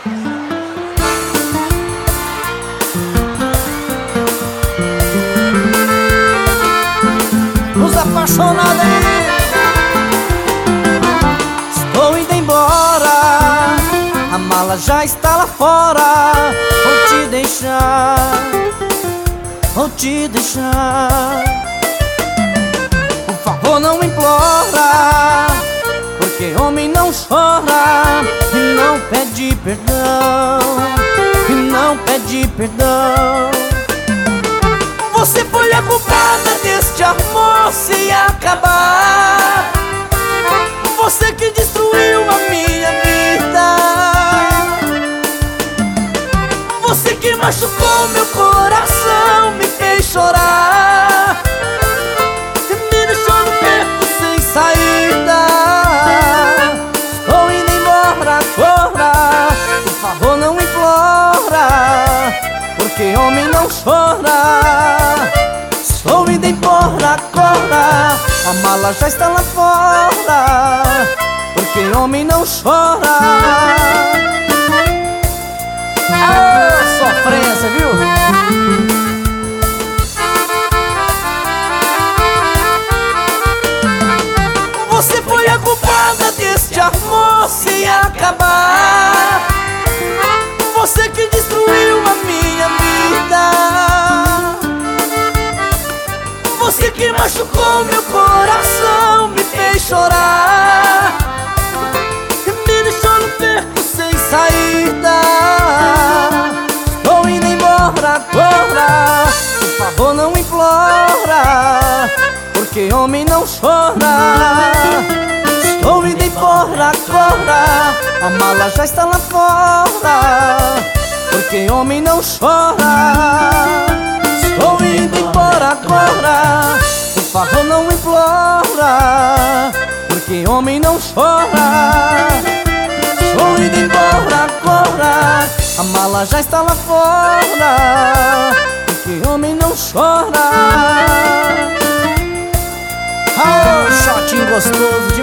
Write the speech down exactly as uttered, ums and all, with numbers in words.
Os apaixonados aí. Estou indo embora, a mala já está lá fora. Vou te deixar, vou te deixar. Por favor, não implora, porque homem não chora e não pede perdão, e não pede perdão. Você foi a culpada deste amor se acabar. Você que destruiu a minha vida. Você que machucou meu coração, me fez chorar, me deixou no beco sem saída. Estou indo embora agora, por favor não implora, porque homem não chora. Estou indo embora agora, a mala já está lá fora, porque homem não chora. Ah, sofrência, viu? Você foi a culpada deste amor se acabar. Você que destruiu a minha vida. Você que machucou meu coração, me fez chorar, me deixou no beco sem saída. Estou indo embora agora, por favor não implora, porque homem não chora. Estou indo embora agora, a mala já está lá fora, porque homem não chora. Estou indo embora agora, por favor não implora, porque homem não chora. Estou indo embora agora, a mala já está lá fora, porque homem não chora. Ah, oh, shotinho gostoso.